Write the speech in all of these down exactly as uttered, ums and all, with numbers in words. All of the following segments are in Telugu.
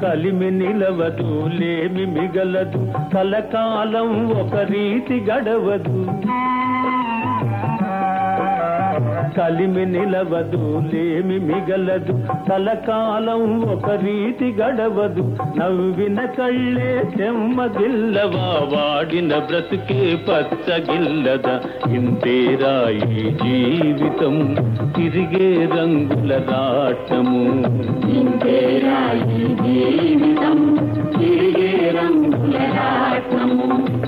కలిమి నిలవదు లేమి మిగలదు కలకాలం ఒక రీతి గడవదు కలిమి నిలవదు లేమి మిగలదు కలకాలం ఒక రీతి గడవదు నవ్విన కళ్ళే చెమ్మగిల్లవా వాడిన బ్రతుకే పచ్చగిల్లదా ఇంతేరా ఈ జీవితం తిరిగే రంగుల రాటము ఇంతేరా ఈ జీవితం తిరిగే రంగుల రాటము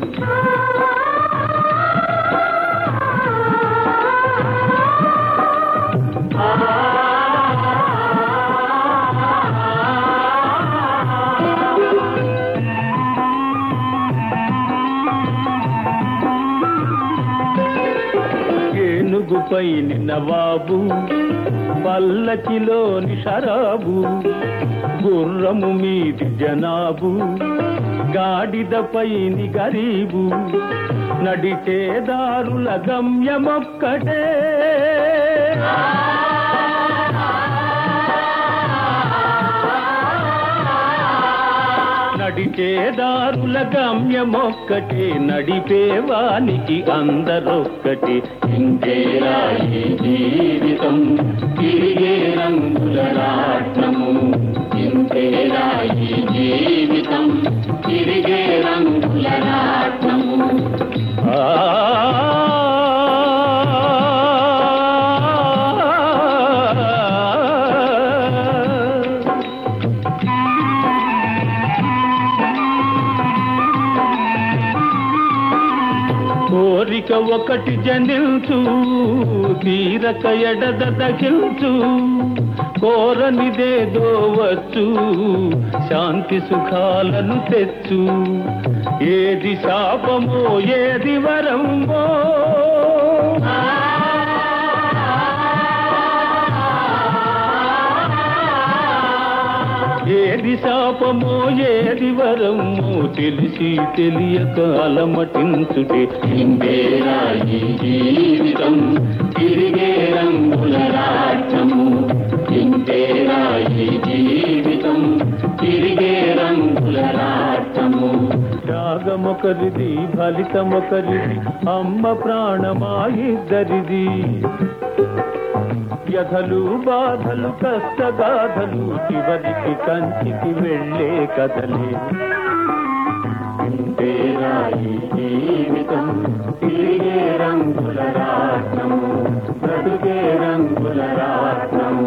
ఏనుగుపై నవాబు పల్లకిలోని షరాబు గుర్రము మీది జనాబు గాడిదపై గరీబు నడిచే దారుల గమ్యమొక్కటే నడిచే దారుల గమ్యమొక్కటే నడిపేవానికి అందరొక్కటి ఇంతేరా ఈ జీవితం తిరిగే రంగుల రాట్నము ఇంతేరా ఈ జీవితం తిరిగే రంగుల రాట్నము కోరిక ఒకటి జనిల్చు తీరక ఎడద దగిల్చు కోరనిదేదో వచ్చు శాంతి సుఖాలను తెచ్చు ఏది శాపమో ఏది వరమో ఏది శాపమో ఏది వరమో తెలిసి తెలియక అలమటించుటే ఇంతేరా ఈ జీవితం తిరిగే రంగుల రాట్నము ఇంతేరా ఈ జీవితం తిరిగే రంగుల రాట్నము త్యాగమొకరిది ఫలితమొకరిది అమ్మ ప్రాణమా ఇద్దరిది వ్యధలు బాధలు కష్టగాధలు చివరికి కంచికి వెళ్ళే కథలే ఇంతేరా ఈ జీవితం తిరిగే రంగుల రాట్నము బ్రతుకే రంగుల రాట్నము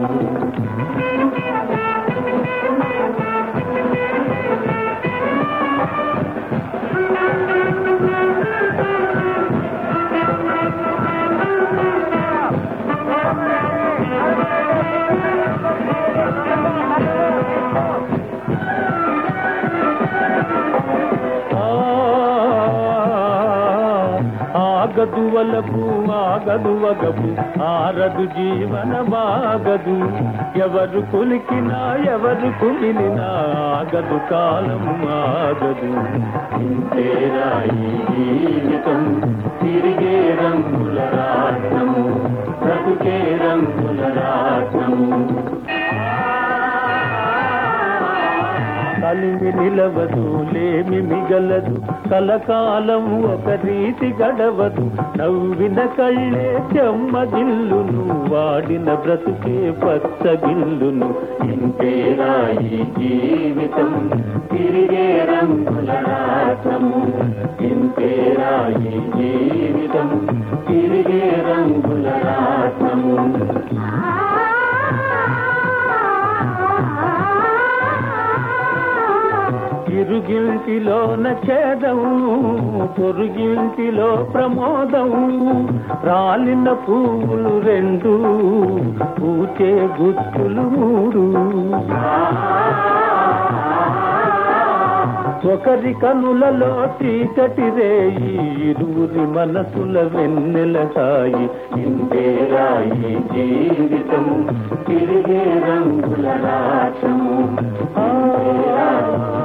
ఆగదు వలపు ఆగదు వగపు ఆరదు జీవనమాగదు ఎవరు కులికినా ఎవరు కుమిలినా ఆగదు కాలం ఆగదు ఇంతేరా ఈ జీవితం తిరిగే రంగుల రాట్నము బ్రతుకే రంగుల రాట్నము కలిమి నిలవదు లేమి మిగలదు కలకాలం ఒక రీతి గడవదు నవ్విన కళ్ళే చెమ్మగిల్లును వాడిన బ్రతుకే పచ్చగిల్లును ఇంతేరా ఈ జీవితం తిరిగే రంగుల రాట్నము ఇంతేరా ఈ జీవితం తిరిగే రంగుల రాట్నము ఇరుగింటిలోన ఛేదం పొరుగింటిలో ప్రమోదం రాలిన పువ్వులు రెండు పూచే గుచ్చులు మూడు ఒకరి కనులలో చీకటి రేయి ఇరువురి మనసుల వెన్నెల హాయి ఇంతేరా ఈ జీవితం తిరిగే రంగుల రాట్నము